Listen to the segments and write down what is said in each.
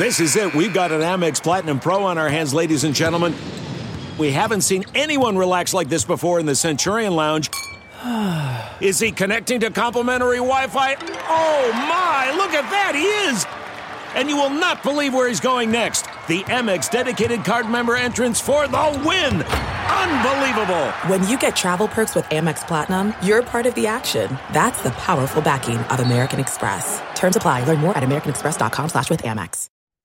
This is it. We've got an Amex Platinum Pro on our hands, ladies and gentlemen. We haven't seen anyone relax like this before in the Centurion Lounge. Is he connecting to complimentary Wi-Fi? Oh, my. Look at that. He is. And you will not believe where he's going next. The Amex dedicated card member entrance for the win. Unbelievable. When you get travel perks with Amex Platinum, you're part of the action. That's the powerful backing of American Express. Terms apply. Learn more at americanexpress.com/withAmex.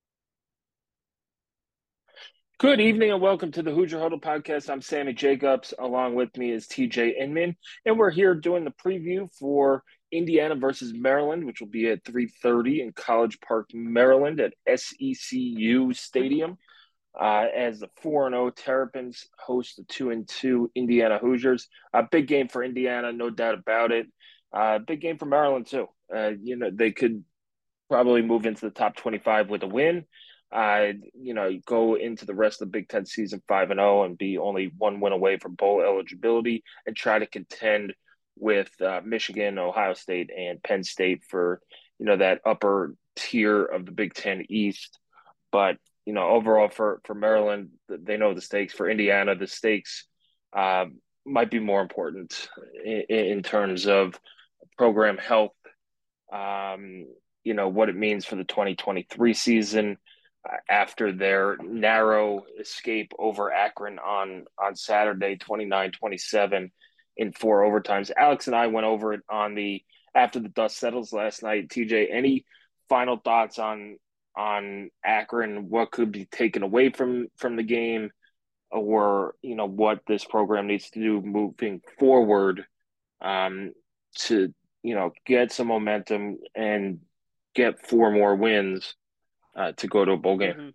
Good evening and welcome to the Hoosier Huddle podcast. I'm Sammy Jacobs. Along with me is TJ Inman. And we're here doing the preview for Indiana versus Maryland, which will be at 3:30 in College Park, Maryland at SECU Stadium. As the 4-0 Terrapins host the 2-2 Indiana Hoosiers. A big game for Indiana, no doubt about it. Big game for Maryland, too. They could probably move into the top 25 with a win. Go into the rest of the Big Ten season 5-0 and be only one win away from bowl eligibility and try to contend with Michigan, Ohio State, and Penn State for, that upper tier of the Big Ten East. But, overall for Maryland, they know the stakes. For Indiana, the stakes might be more important in terms of program health, what it means for the 2023 season. After their narrow escape over Akron on Saturday, 29-27 in 4 overtimes. Alex and I went over it after the dust settles last night. TJ, any final thoughts on Akron? What could be taken away from the game, or what this program needs to do moving forward to get some momentum and get 4 more wins to go to a bowl game?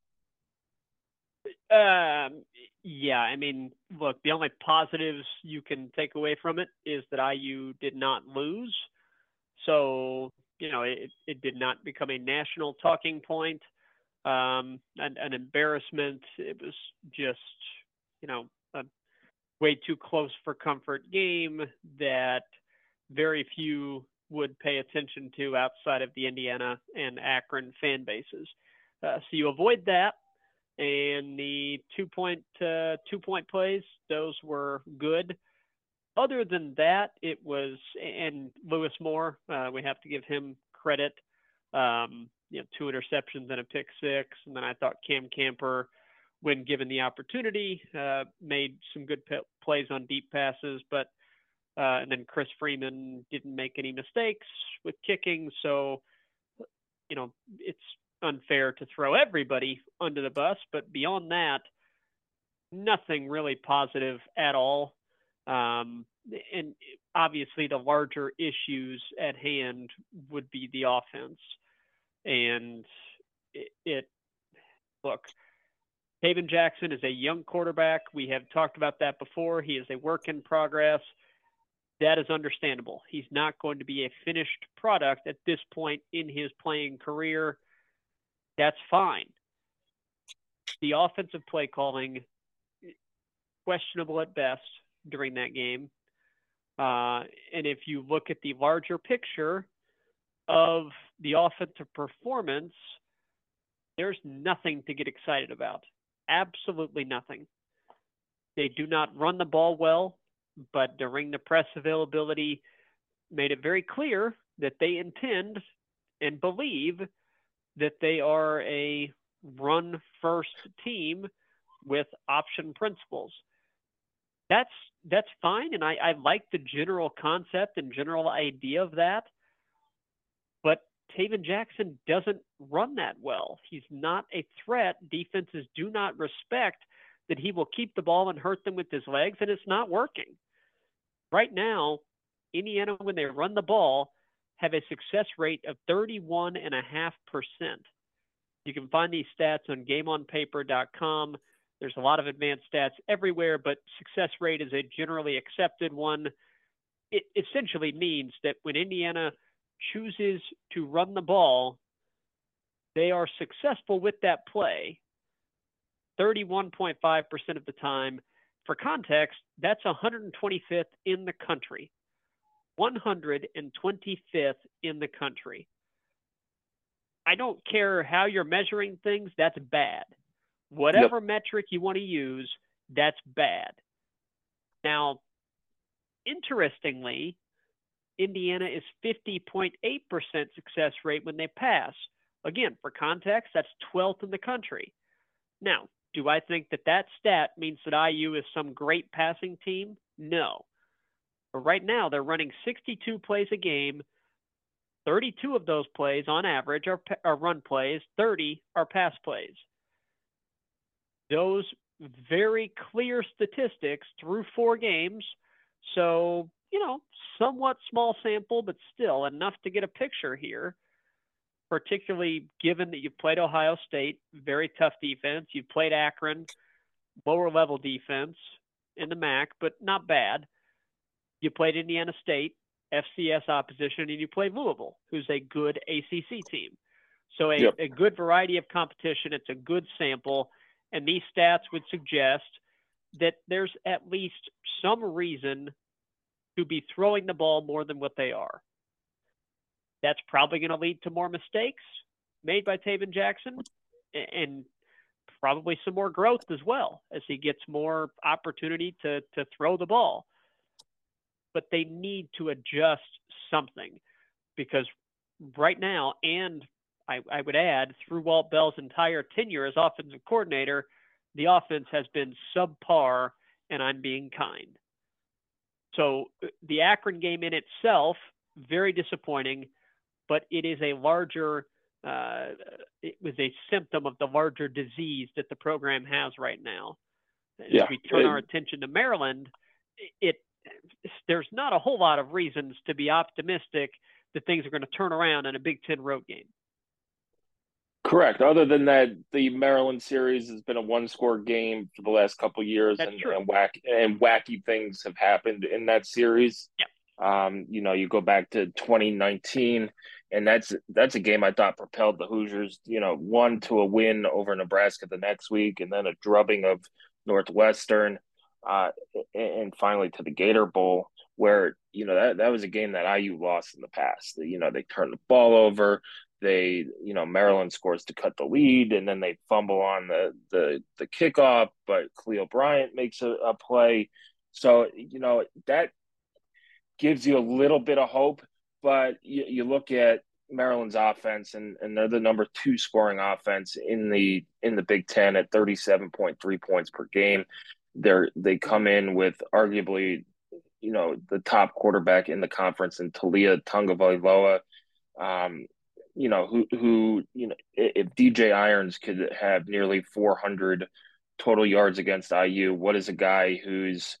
Yeah, I mean, look, the only positives you can take away from it is that IU did not lose. So, it did not become a national talking point, an embarrassment. It was just, a way too close for comfort game that very few would pay attention to outside of the Indiana and Akron fan bases. So you avoid that, and the 2-point plays, those were good. Other than that, it was, and Lewis Moore, we have to give him credit. 2 interceptions and a pick 6, and then I thought Cam Camper, when given the opportunity, made some good plays on deep passes, but and then Chris Freeman didn't make any mistakes with kicking. So, it's unfair to throw everybody under the bus. But beyond that, nothing really positive at all. And obviously the larger issues at hand would be the offense. And look, Taven Jackson is a young quarterback. We have talked about that before. He is a work in progress. That is understandable. He's not going to be a finished product at this point in his playing career. That's fine. The offensive play calling, questionable at best during that game. And if you look at the larger picture of the offensive performance, there's nothing to get excited about. Absolutely nothing. They do not run the ball well, but during the press availability made it very clear that they intend and believe that they are a run-first team with option principles. That's fine, and I like the general concept and general idea of that, but Taven Jackson doesn't run that well. He's not a threat. Defenses do not respect that he will keep the ball and hurt them with his legs, and it's not working. Right now, Indiana, when they run the ball, have a success rate of 31.5%. You can find these stats on GameOnPaper.com. There's a lot of advanced stats everywhere, but success rate is a generally accepted one. It essentially means that when Indiana chooses to run the ball, they are successful with that play 31.5% of the time. For context, that's 125th in the country. 125th in the country. I don't care how you're measuring things, that's bad. Whatever metric you want to use, that's bad. Now, interestingly, Indiana is 50.8% success rate when they pass. Again, for context, that's 12th in the country. Now, do I think that stat means that IU is some great passing team? No. But right now, they're running 62 plays a game. 32 of those plays on average are run plays, 30 are pass plays. Those very clear statistics through 4 games. So, somewhat small sample, but still enough to get a picture here, particularly given that you've played Ohio State, very tough defense. You've played Akron, lower level defense in the MAC, but not bad. You played Indiana State, FCS opposition, and you played Louisville, who's a good ACC team. So a good variety of competition. It's a good sample. And these stats would suggest that there's at least some reason to be throwing the ball more than what they are. That's probably going to lead to more mistakes made by Taven Jackson and probably some more growth as well as he gets more opportunity to throw the ball. But they need to adjust something because right now, and I would add, through Walt Bell's entire tenure as offensive coordinator, the offense has been subpar, and I'm being kind. So the Akron game in itself, very disappointing, but it is a larger, it was a symptom of the larger disease that the program has right now. As we turn our attention to Maryland, there's not a whole lot of reasons to be optimistic that things are going to turn around in a Big Ten road game. Correct. Other than that, the Maryland series has been a one-score game for the last couple of years, and wacky things have happened in that series. Yep. You go back to 2019, and that's a game I thought propelled the Hoosiers, one to a win over Nebraska the next week, and then a drubbing of Northwestern, and finally to the Gator Bowl, where that was a game that IU lost in the past. They turned the ball over. Maryland scores to cut the lead, and then they fumble on the kickoff, but Khalil Bryant makes a play. So, that gives you a little bit of hope, but you look at Maryland's offense, and they're the number 2 scoring offense in the Big Ten at 37.3 points per game. They come in with arguably, the top quarterback in the conference in Talia Tagovailoa. If DJ Irons could have nearly 400 total yards against IU, what is a guy who's,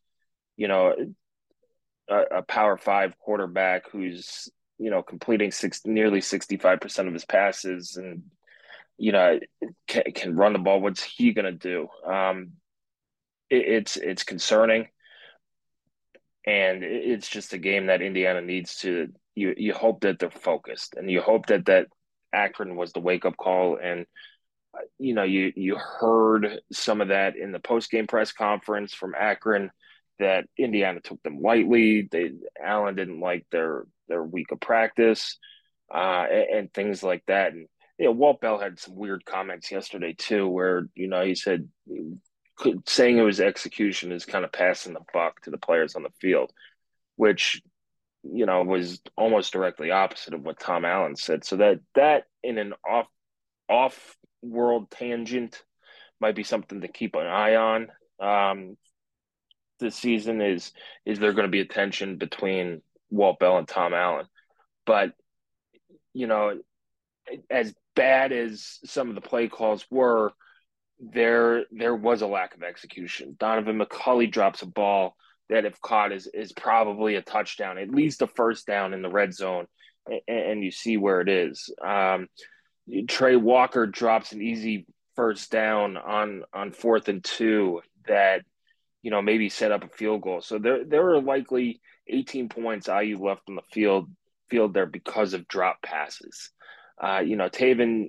a Power 5 quarterback who's, completing nearly 65% of his passes and, can run the ball? What's he going to do? It's concerning. And it's just a game that Indiana needs to. You hope that they're focused, and you hope that Akron was the wake up call. And you heard some of that in the post game press conference from Akron, that Indiana took them lightly. Allen didn't like their week of practice, and things like that. And Walt Bell had some weird comments yesterday too, where he said saying it was execution is kind of passing the buck to the players on the field, which was almost directly opposite of what Tom Allen said. So that in an off world tangent might be something to keep an eye on. This season is there going to be a tension between Walt Bell and Tom Allen? But as bad as some of the play calls were, there was a lack of execution. Donovan McCulley drops a ball that, if caught, is probably a touchdown, at least a first down in the red zone, and you see where it is. Trey Walker drops an easy first down on 4th and 2 that maybe set up a field goal. So there were likely 18 points IU left on the field there because of drop passes. Taven,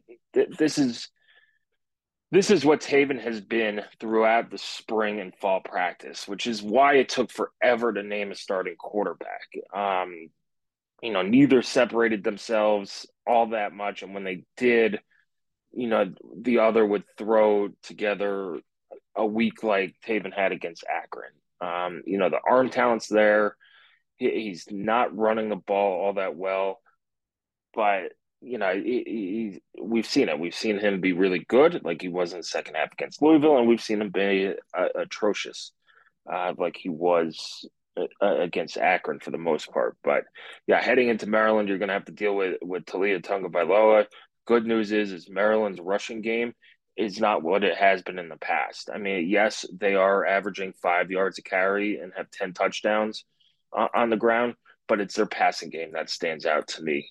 This is what Taven has been throughout the spring and fall practice, which is why it took forever to name a starting quarterback. neither separated themselves all that much. And when they did, the other would throw together a week like Taven had against Akron. The arm talent's there. He's not running the ball all that well, but we've seen it. We've seen him be really good, like he was in the second half against Louisville, and we've seen him be atrocious, like he was against Akron for the most part. But yeah, heading into Maryland, you're going to have to deal with Taulia Tagovailoa. Good news is Maryland's rushing game is not what it has been in the past. I mean, yes, they are averaging 5 yards a carry and have 10 touchdowns on the ground, but it's their passing game that stands out to me.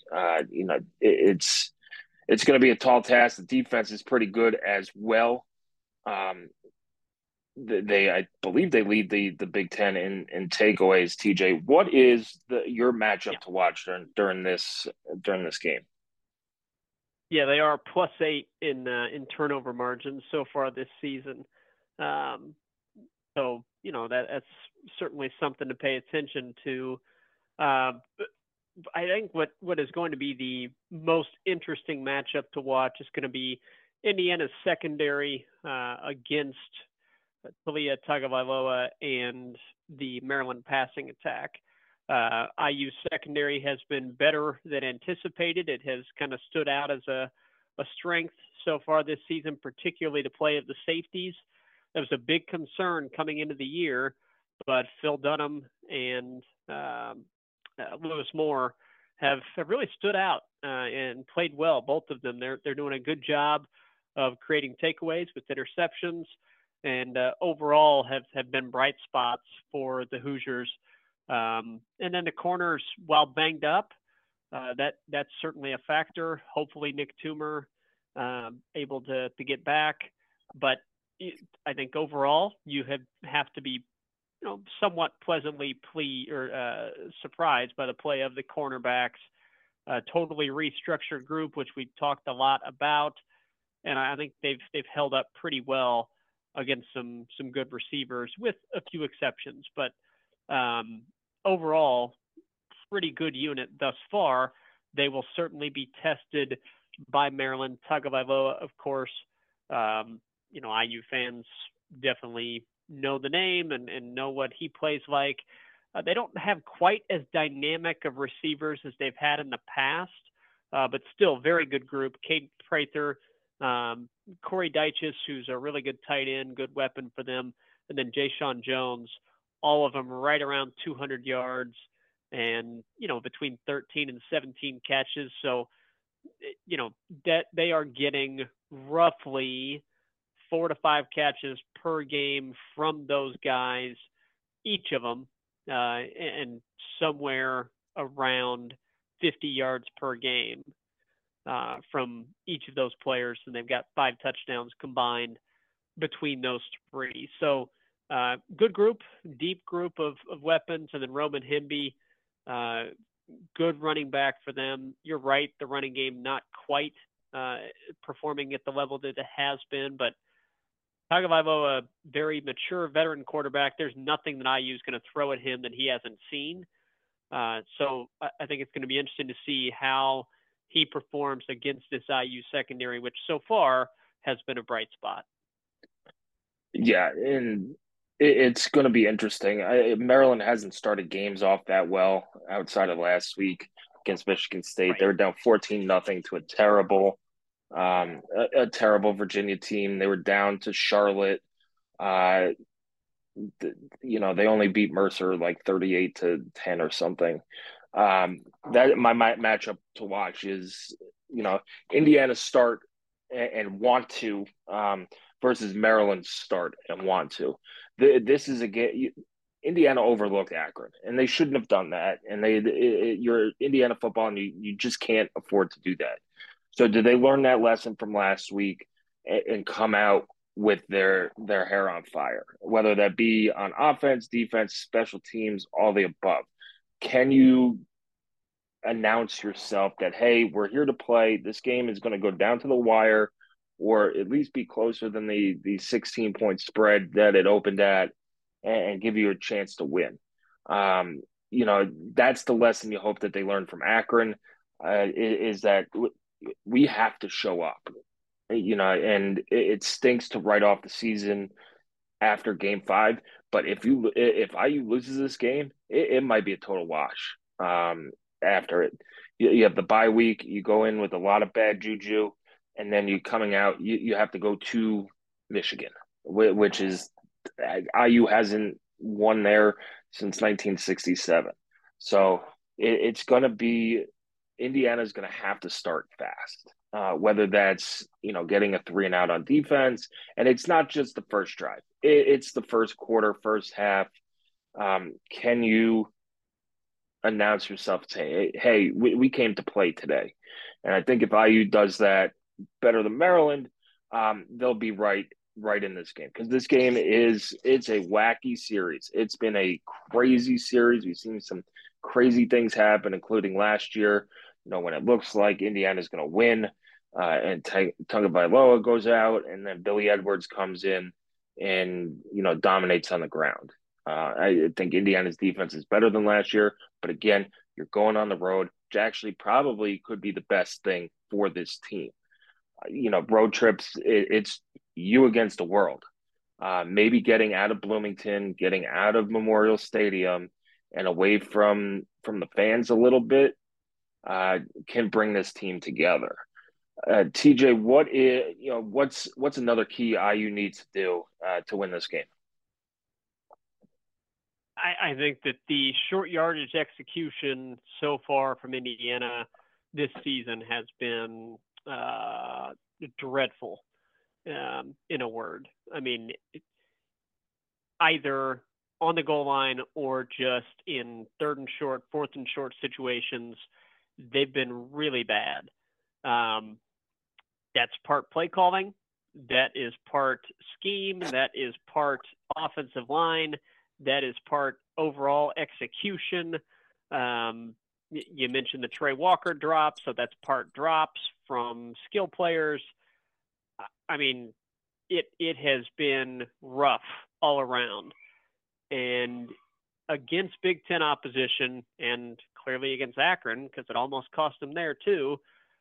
It's going to be a tall task. The defense is pretty good as well. I believe they lead the Big Ten in takeaways. TJ, what is your matchup to watch during this game? Yeah, they are +8 in turnover margin so far this season. So that's certainly something to pay attention to. I think what is going to be the most interesting matchup to watch is going to be Indiana's secondary against Taulia Tagovailoa and the Maryland passing attack. IU secondary has been better than anticipated. It has kind of stood out as a strength so far this season, particularly the play of the safeties. That was a big concern coming into the year, but Phil Dunham and Lewis Moore have really stood out and played well. Both of them, they're doing a good job of creating takeaways with interceptions, and overall have been bright spots for the Hoosiers. And then the corners, while banged up, that's certainly a factor. Hopefully Nick Toomer able to get back, but I think overall you have to be somewhat pleasantly surprised by the play of the cornerbacks. Totally restructured group, which we've talked a lot about, and I think they've held up pretty well against some good receivers, with a few exceptions. But overall, pretty good unit thus far. They will certainly be tested by Maryland. Tagovailoa, of course. IU fans definitely know the name and know what he plays like. They don't have quite as dynamic of receivers as they've had in the past, but still very good group. Cade Prather, Corey Dyches, who's a really good tight end, good weapon for them, and then Jayshon Jones, all of them right around 200 yards and, between 13 and 17 catches. So, that they are getting roughly 4 to 5 catches per game from those guys, each of them, and somewhere around 50 yards per game from each of those players. And they've got 5 touchdowns combined between those three. So good group, deep group of weapons. And then Roman Hemby, good running back for them. You're right, the running game not quite performing at the level that it has been, but Tagovailoa, a very mature veteran quarterback. There's nothing that IU is going to throw at him that he hasn't seen. So I think it's going to be interesting to see how he performs against this IU secondary, which so far has been a bright spot. Yeah, and it's going to be interesting. Maryland hasn't started games off that well outside of last week against Michigan State. Right. They were down 14-0 to a terrible Virginia team. They were down to Charlotte. They only beat Mercer like 38-10 or something. That my matchup to watch is, Indiana start and want to versus Maryland start and want to. This is a game. Indiana overlooked Akron, and they shouldn't have done that. And you're Indiana football, and you just can't afford to do that. So did they learn that lesson from last week and come out with their hair on fire, whether that be on offense, defense, special teams, all the above? Can you announce yourself that, hey, we're here to play. This game is going to go down to the wire, or at least be closer than the 16-point spread that it opened at, and give you a chance to win? that's the lesson you hope that they learn from Akron, is that we have to show up, and it stinks to write off the season after game 5. But if IU loses this game, it might be a total wash. After it, you have the bye week, you go in with a lot of bad juju, and then you coming out, you have to go to Michigan, which is IU hasn't won there since 1967. So it's going to be Indiana's going to have to start fast. Whether that's getting a 3 and out on defense, and it's not just the first drive; it's the first quarter, first half. Can you announce yourself, say, "Hey, we came to play today"? And I think if IU does that better than Maryland, they'll be right in this game, because this game it's a wacky series. It's been a crazy series. We've seen some crazy things happen, including last year. When it looks like Indiana's going to win, and Tagovailoa goes out, and then Billy Edwards comes in and dominates on the ground. I think Indiana's defense is better than last year, but again, you're going on the road, which actually probably could be the best thing for this team. Road trips, it's you against the world. Maybe getting out of Bloomington, getting out of Memorial Stadium, and away from the fans a little bit, can bring this team together. TJ, what's another key IU needs to do to win this game? I think that the short yardage execution so far from Indiana this season has been dreadful, in a word. I mean, either on the goal line or just in 3rd and short, 4th and short situations, they've been really bad. That's part play calling. That is part scheme. That is part offensive line. That is part overall execution. You mentioned the Trey Walker drop, so that's part drops from skill players. I mean, it has been rough all around. And against Big Ten opposition, and clearly against Akron, because it almost cost them there too,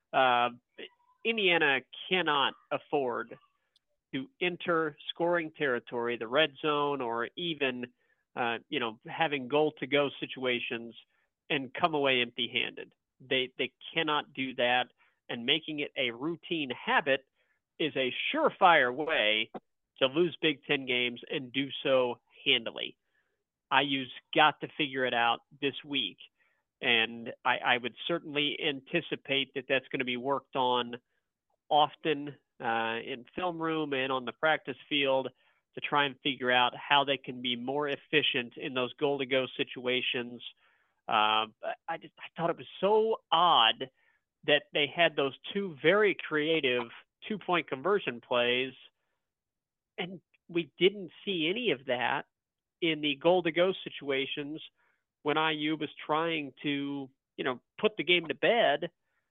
Indiana cannot afford to enter scoring territory, the red zone, or even having goal-to-go situations and come away empty-handed. They cannot do that, and making it a routine habit is a surefire way to lose Big Ten games and do so handily. IU's got to figure it out this week, and I would certainly anticipate that that's going to be worked on often in film room and on the practice field, to try and figure out how they can be more efficient in those goal-to-go situations. I thought it was so odd that they had those 2 very creative 2-point conversion plays, and we didn't see any of that in the goal-to-go situations when IU was trying to, put the game to bed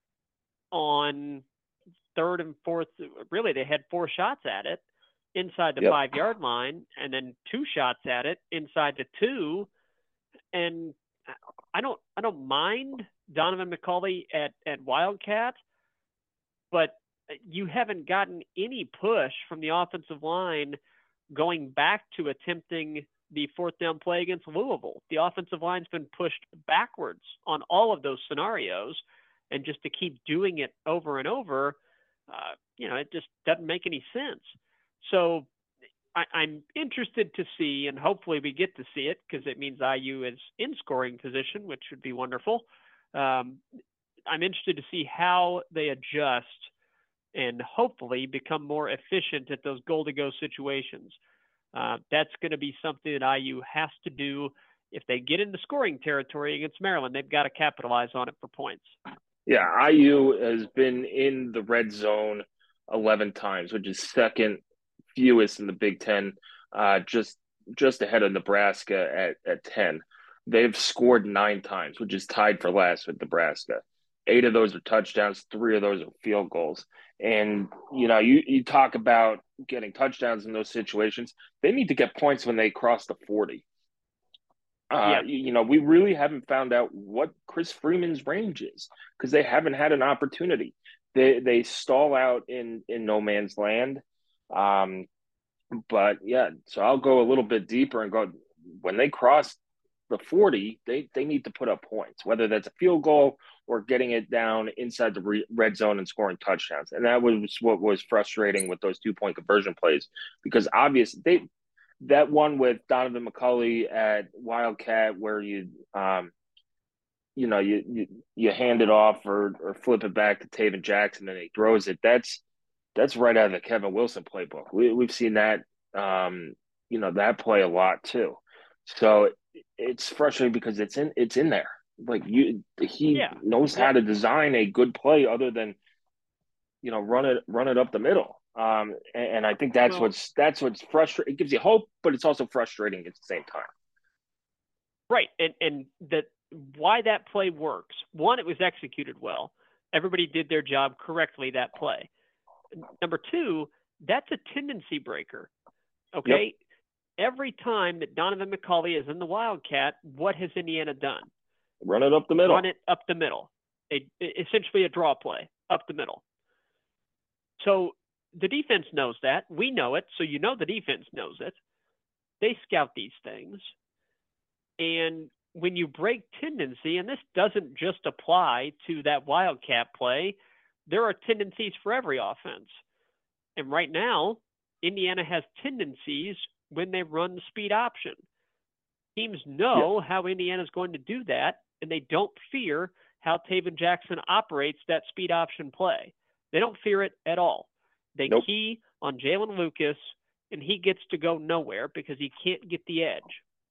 on 3rd and 4th. Really, they had 4 shots at it inside the 5-yard line, and then 2 shots at it inside the 2. And I don't mind Donovan McCulley at Wildcat, but you haven't gotten any push from the offensive line going back to attempting the 4th down play against Louisville. The offensive line's been pushed backwards on all of those scenarios, and just to keep doing it over and over, it just doesn't make any sense. So I'm interested to see, and hopefully we get to see it, because it means IU is in scoring position, which would be wonderful. I'm interested to see how they adjust and hopefully become more efficient at those goal-to-go situations. That's going to be something that IU has to do. If they get into scoring territory against Maryland, they've got to capitalize on it for points. Yeah, IU has been in the red zone 11 times, which is second fewest in the Big Ten, just ahead of Nebraska at 10. They've scored 9 times, which is tied for last with Nebraska. 8 of those are touchdowns, 3 of those are field goals. And, you talk about getting touchdowns in those situations. They need to get points when they cross the 40. We really haven't found out what Chris Freeman's range is because they haven't had an opportunity. They stall out in no man's land. But yeah, so I'll go a little bit deeper and go when they cross the 40, they need to put up points, whether that's a field goal or getting it down inside the red zone and scoring touchdowns. And that was what was frustrating with those 2-point conversion plays because obviously that one with Donovan McCulley at Wildcat where you hand it off or flip it back to Taven Jackson and he throws it. That's right out of the Kevin Wilson playbook. We've seen that that play a lot too. So it's frustrating because it's in there. Like he knows how to design a good play other than run it up the middle. And I think that's what's frustrating. It gives you hope, but it's also frustrating at the same time. Right, and that why that play works. One, it was executed well. Everybody did their job correctly that play. Number two, that's a tendency breaker. Okay. Yep. Every time that Donovan McCulley is in the Wildcat, what has Indiana done? Run it up the middle. Run it up the middle. Essentially a draw play up the middle. So the defense knows that. We know it. So the defense knows it. They scout these things. And when you break tendency, and this doesn't just apply to that Wildcat play, there are tendencies for every offense. And right now, Indiana has tendencies when they run the speed option. Teams know how Indiana's going to do that, and they don't fear how Taven Jackson operates that speed option play. They don't fear it at all. They key on Jalen Lucas, and he gets to go nowhere because he can't get the edge.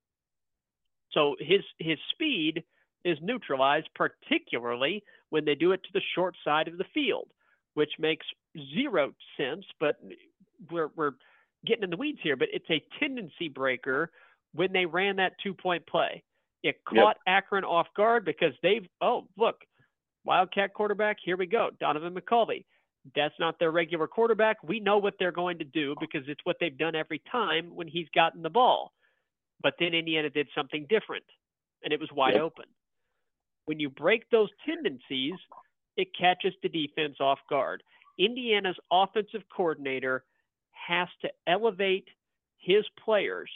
So his speed is neutralized, particularly when they do it to the short side of the field, which makes zero sense, but we're getting in the weeds here, but it's a tendency breaker when they ran that 2-point play. It caught Akron off guard because look, Wildcat quarterback, here we go, Donovan McCulley. That's not their regular quarterback. We know what they're going to do because it's what they've done every time when he's gotten the ball. But then Indiana did something different, and it was wide open. When you break those tendencies, it catches the defense off guard. Indiana's offensive coordinator has to elevate his players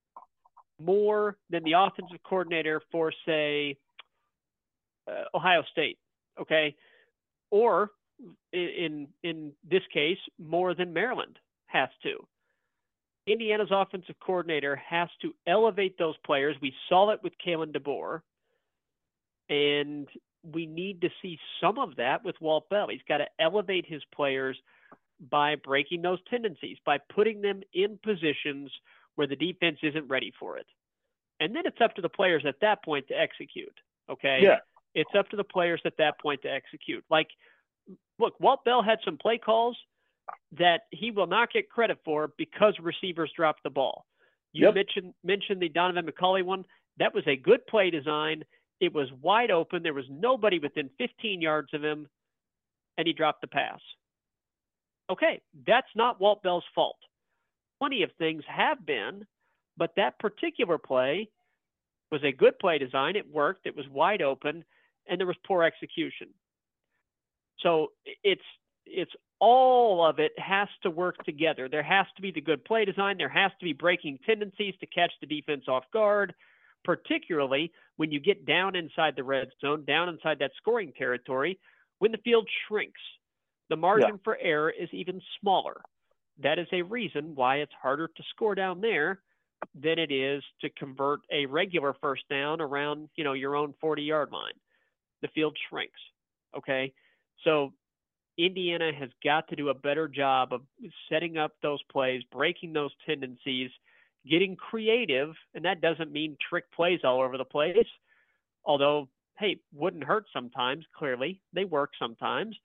more than the offensive coordinator for, say, Ohio State, okay? Or in this case, more than Maryland has to. Indiana's offensive coordinator has to elevate those players. We saw it with Kalen DeBoer, and we need to see some of that with Walt Bell. He's got to elevate his players by breaking those tendencies, by putting them in positions where the defense isn't ready for it. And then it's up to the players at that point to execute, okay? Yeah. It's up to the players at that point to execute. Like, look, Walt Bell had some play calls that he will not get credit for because receivers dropped the ball. You mentioned the Donovan McCulley one. That was a good play design. It was wide open. There was nobody within 15 yards of him, and he dropped the pass. Okay, that's not Walt Bell's fault. Plenty of things have been, but that particular play was a good play design. It worked. It was wide open, and there was poor execution. So it's all of it has to work together. There has to be the good play design. There has to be breaking tendencies to catch the defense off guard, particularly when you get down inside the red zone, down inside that scoring territory, when the field shrinks. The margin for error is even smaller. That is a reason why it's harder to score down there than it is to convert a regular first down around, your own 40-yard line. The field shrinks, okay? So Indiana has got to do a better job of setting up those plays, breaking those tendencies, getting creative, and that doesn't mean trick plays all over the place, although, hey, wouldn't hurt sometimes, clearly. They work sometimes.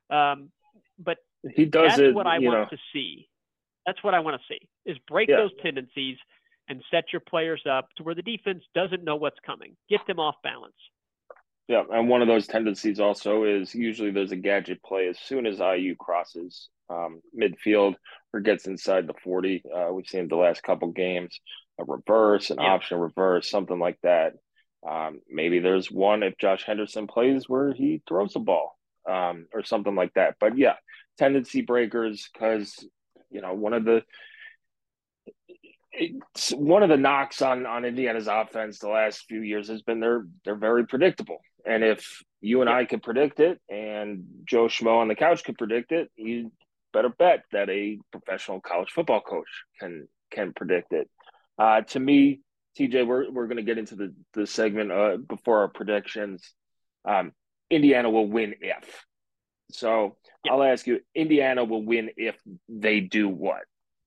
But he does that's what I want to see. That's what I want to see, is break those tendencies and set your players up to where the defense doesn't know what's coming. Get them off balance. Yeah, and one of those tendencies also is usually there's a gadget play as soon as IU crosses midfield or gets inside the 40. We've seen it the last couple games. a reverse, an Yeah. option reverse, something like that. Maybe there's one if Josh Henderson plays where he throws the ball, or something like that. But yeah, tendency breakers, because one of the knocks on Indiana's offense the last few years has been they're very predictable. And if you and Yep. I could predict it, and Joe Schmo on the couch could predict it, you better bet that a professional college football coach can predict it. To me, TJ, we're going to get into the segment before our predictions. Um, Indiana will win if. So Yep. I'll ask you, Indiana will win if they do what?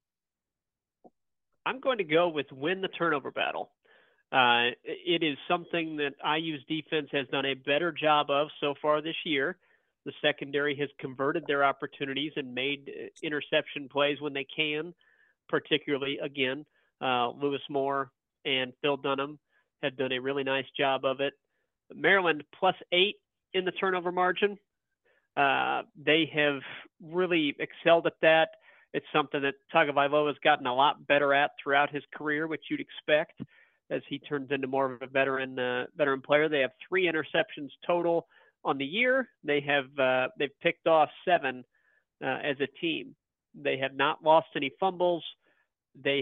I'm going to go with win the turnover battle. It is something that IU's defense has done a better job of so far this year. The secondary has converted their opportunities and made interception plays when they can, particularly, again, Lewis Moore and Phil Dunham have done a really nice job of it. Maryland +8 in the turnover margin. They have really excelled at that. It's something that Tagovailoa has gotten a lot better at throughout his career, which you'd expect as he turns into more of a veteran player. They have 3 interceptions total on the year. They've picked off 7 as a team. They have not lost any fumbles. They've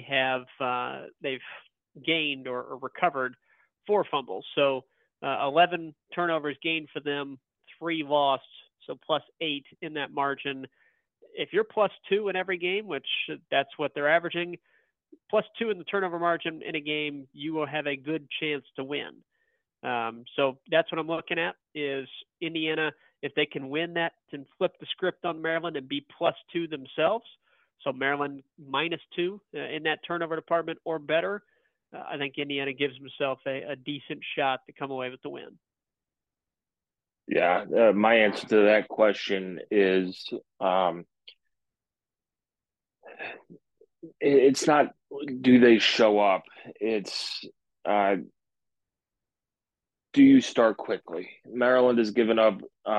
gained or recovered 4 fumbles. So 11 turnovers gained for them, 3 lost, so +8 in that margin. If you're +2 in every game, which that's what they're averaging, +2 in the turnover margin in a game, you will have a good chance to win. So that's what I'm looking at is Indiana, if they can win that, and flip the script on Maryland and be +2 themselves. So Maryland -2 in that turnover department or better. I think Indiana gives himself a decent shot to come away with the win. Yeah, my answer to that question is it's not do they show up? It's do you start quickly? Maryland has given up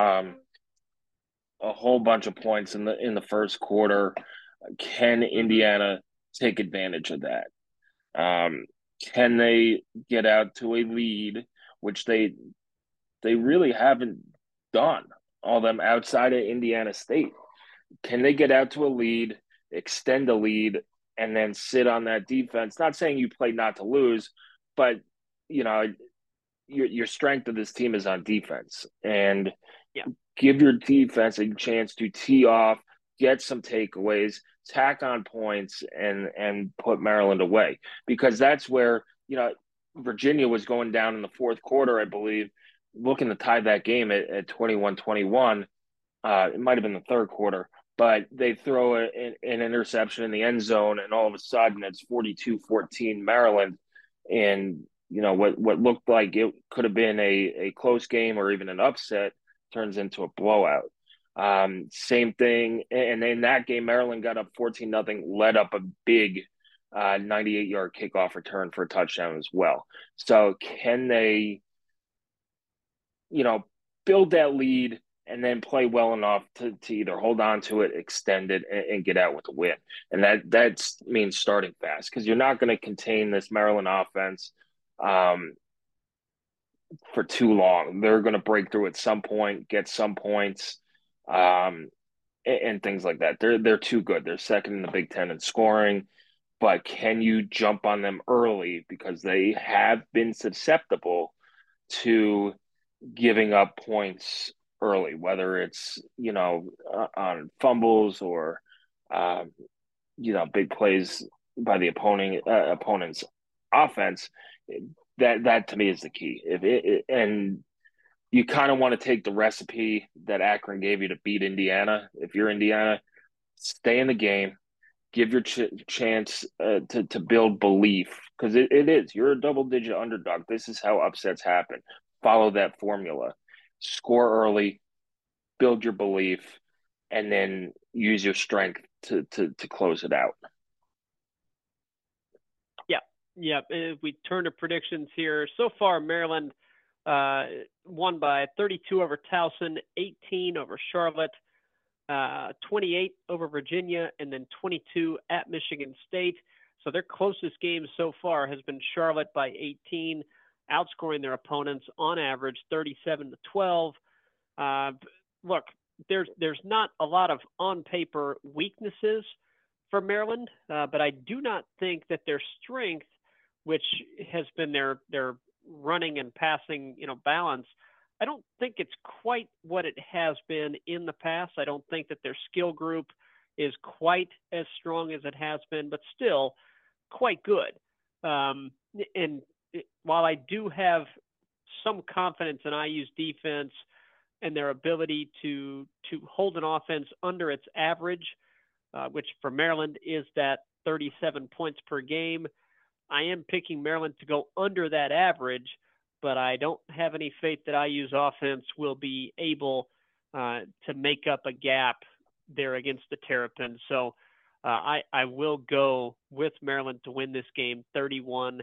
a whole bunch of points in the first quarter. Can Indiana take advantage of that? Can they get out to a lead, which they really haven't done, all them outside of Indiana State? Can they get out to a lead, extend a lead, and then sit on that defense? Not saying you play not to lose, but you know your strength of this team is on defense, and Yeah. give your defense a chance to tee off, get some takeaways, tack on points, and put Maryland away, because that's where Virginia was going down in the fourth quarter, I believe, looking to tie that game at 21-21. It might have been the third quarter, but they throw an interception in the end zone, and all of a sudden it's 42-14 Maryland. And what looked like it could have been a close game or even an upset turns into a blowout. Same thing, and in that game, Maryland got up 14-0, led up a big 98-yard kickoff return for a touchdown as well. So can they, build that lead and then play well enough to either hold on to it, extend it, and get out with a win? And that means starting fast, because you're not going to contain this Maryland offense for too long. They're going to break through at some point, get some points, and things like that. They're too good. They're second in the Big Ten in scoring, but can you jump on them early, because they have been susceptible to giving up points early, whether it's on fumbles or big plays by the opponent's offense. That to me is the key. And you kind of want to take the recipe that Akron gave you to beat Indiana. If you're Indiana, stay in the game, give your chance to build belief, because it is, you're a double-digit underdog. This is how upsets happen. Follow that formula. Score early, build your belief, and then use your strength to close it out. Yeah. If we turn to predictions here, so far Maryland won by 32 over Towson, 18 over Charlotte, 28 over Virginia, and then 22 at Michigan State. So their closest game so far has been Charlotte by 18, outscoring their opponents on average 37-12. Look, there's not a lot of on paper weaknesses for Maryland, but I do not think that their strength, which has been their running and passing, balance, I don't think it's quite what it has been in the past. I don't think that their skill group is quite as strong as it has been, but still quite good. While I do have some confidence in IU's defense and their ability to hold an offense under its average, which for Maryland is that 37 points per game, I am picking Maryland to go under that average, but I don't have any faith that IU's offense will be able to make up a gap there against the Terrapins. So I will go with Maryland to win this game 31-17.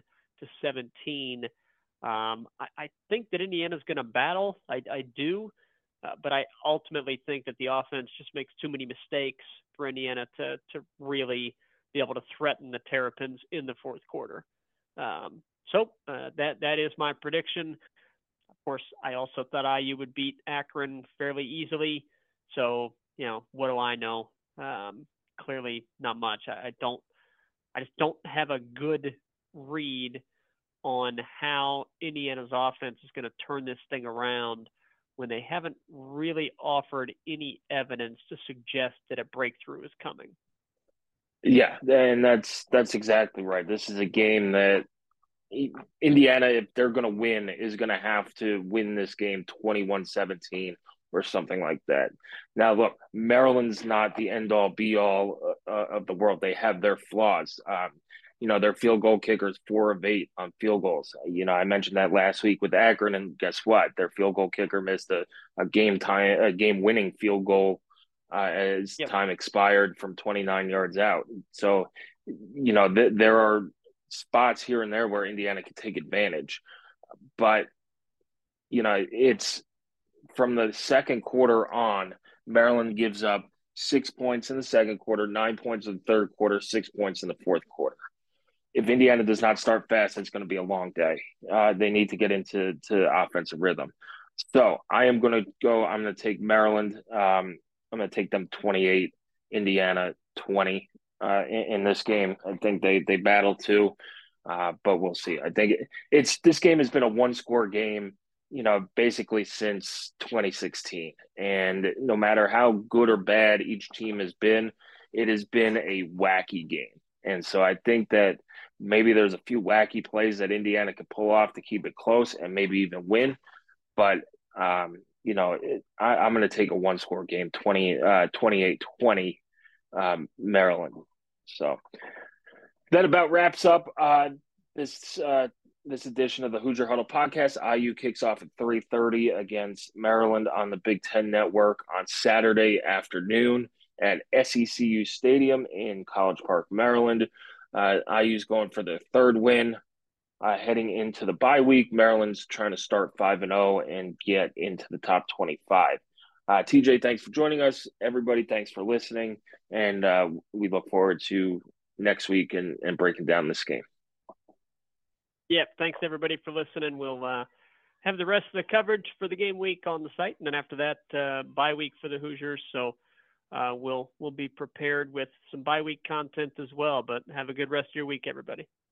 I think that Indiana's going to battle. I do, but I ultimately think that the offense just makes too many mistakes for Indiana to really be able to threaten the Terrapins in the fourth quarter. So that is my prediction. Of course, I also thought IU would beat Akron fairly easily. So, what do I know? Clearly not much. I just don't have a good read on how Indiana's offense is going to turn this thing around when they haven't really offered any evidence to suggest that a breakthrough is coming. Yeah, and that's exactly right. This is a game that Indiana, if they're going to win, is going to have to win this game 21-17 or something like that. Now, look, Maryland's not the end-all, be-all of the world. They have their flaws. Their field goal kicker is 4 of 8 on field goals. I mentioned that last week with Akron, and guess what? Their field goal kicker missed a game-winning field goal as time expired from 29 yards out. So, there are spots here and there where Indiana can take advantage. But, it's from the second quarter on, Maryland gives up 6 points in the second quarter, 9 points in the third quarter, 6 points in the fourth quarter. If Indiana does not start fast, it's going to be a long day. They need to get into offensive rhythm. So I'm going to take Maryland. I'm going to take them 28, Indiana 20 in this game. I think they battle too, but we'll see. I think this game has been a one-score game, basically since 2016. And no matter how good or bad each team has been, it has been a wacky game. And so I think that maybe there's a few wacky plays that Indiana could pull off to keep it close and maybe even win. But, I'm going to take a one-score game, 28-20, Maryland. So that about wraps up this edition of the Hoosier Huddle podcast. IU kicks off at 3:30 against Maryland on the Big Ten Network on Saturday afternoon at SECU Stadium in College Park, Maryland. IU's going for their third win heading into the bye week. Maryland's trying to start 5-0 and get into the top 25. TJ, thanks for joining us. Everybody, thanks for listening. And we look forward to next week and breaking down this game. Yeah, thanks everybody for listening. We'll have the rest of the coverage for the game week on the site, and then after that, bye week for the Hoosiers. So we'll be prepared with some bye week content as well. But have a good rest of your week, everybody.